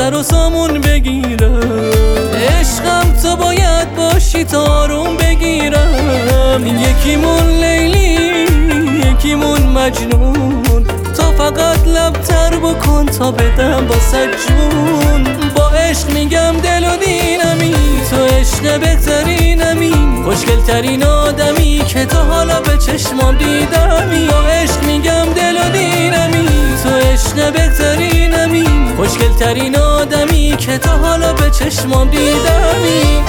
سر و سامون بگیرم. عشقم تو باید باشی تا آروم بگیرم. یکیمون لیلی یکیمون مجنون، تو فقط لبتر بکن تا بدم با جون. با عشق میگم دل و دینمی، تو عشق بهترینمی، خوشگلترین آدمی که تا حالا به چشمام دیدمی. با عشق میگم دل و دینمی، تو عشق بهترینمی، خوشگلترین آدمی که تا حالا به چشمام دیدمی.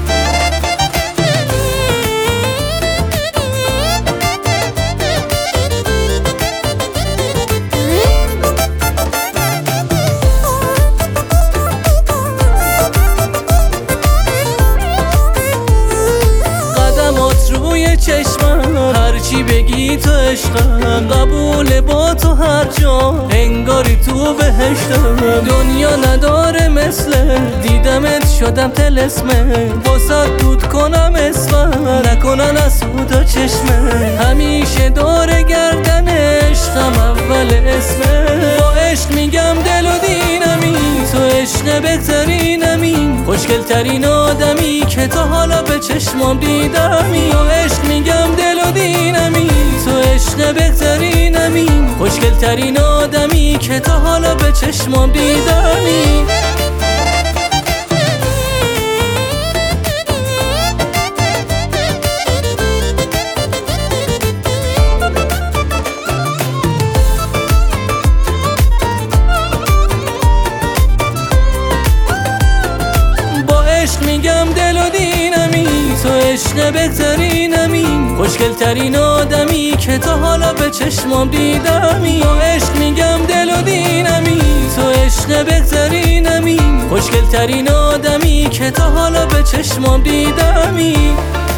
روی چشمم هرچی بگی تو عشقم، قبول با تو هر جا انگاری تو بهشتم. دنیا نداره مثل دیدمت شدم طلسمه، واسه دود کنم اسمم نکنن از سودا چشمه. همیشه دور گردن عشقم اول اسمه. با عشق میگم دل و دینمی، تو عشق بهترینمی، خوشگلترین آدمی که تا حالا به چشمام دیدمی. با عشق میگم دل و دینمی، تو عشق بهترینمی، خوشگلترین آدمی که تا حالا به چشمام دیدمی. میگم دل و دینمی، تو عشق بهترینمی، خوشگلترین آدمی که تا حالا به چشمام دیدمی. با عشق میگم دل و دینمی، تو عشق بهترینمی، خوشگلترین آدمی که تا حالا به چشمام دیدمی.